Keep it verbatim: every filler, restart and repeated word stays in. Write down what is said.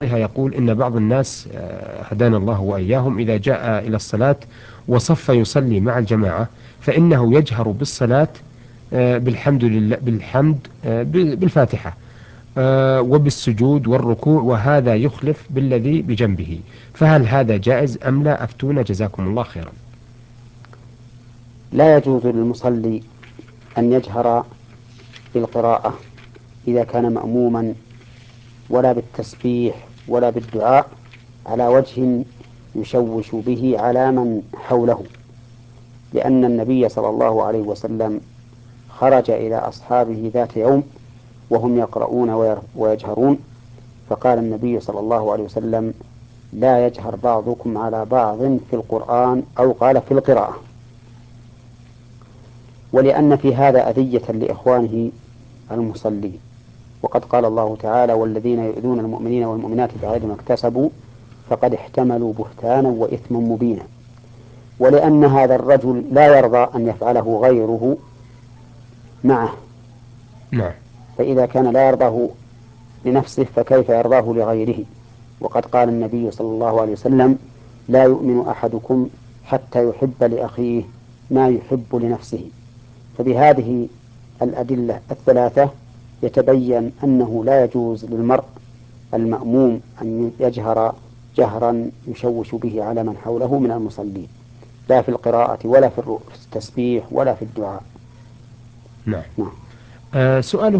يقول إن بعض الناس آه، هدانا الله وإياهم إذا جاء إلى الصلاة وصف يصلي مع الجماعة فإنه يجهر بالصلاة آه، بالحمد لله بالحمد آه، بالفاتحة آه، وبالسجود والركوع، وهذا يخلف بالذي بجنبه، فهل هذا جائز أم لا؟ أفتونا جزاكم الله خيرا. لا يجوز للمصلي أن يجهر بالقراءة إذا كان مأموما، ولا بالتسبيح ولا بالدعاء على وجه يشوش به على من حوله، لأن النبي صلى الله عليه وسلم خرج إلى أصحابه ذات يوم وهم يقرؤون ويجهرون، فقال النبي صلى الله عليه وسلم: لا يجهر بعضكم على بعض في القرآن، أو قال في القراءة. ولأن في هذا أذية لإخوانه المصلين، وقد قال الله تعالى: والذين يؤذون المؤمنين والمؤمنات بغير ما اكتسبوا فقد احتملوا بهتانا وإثما مبينا. ولأن هذا الرجل لا يرضى أن يفعله غيره معه، نعم. فإذا كان لا يرضاه لنفسه فكيف يرضاه لغيره؟ وقد قال النبي صلى الله عليه وسلم: لا يؤمن أحدكم حتى يحب لأخيه ما يحب لنفسه. فبهذه الأدلة الثلاثة يتبين أنه لا يجوز للمرء المأموم أن يجهر جهرا يشوش به على من حوله من المصلين، لا في القراءة ولا في التسبيح ولا في الدعاء. نعم. نعم. آه، سؤال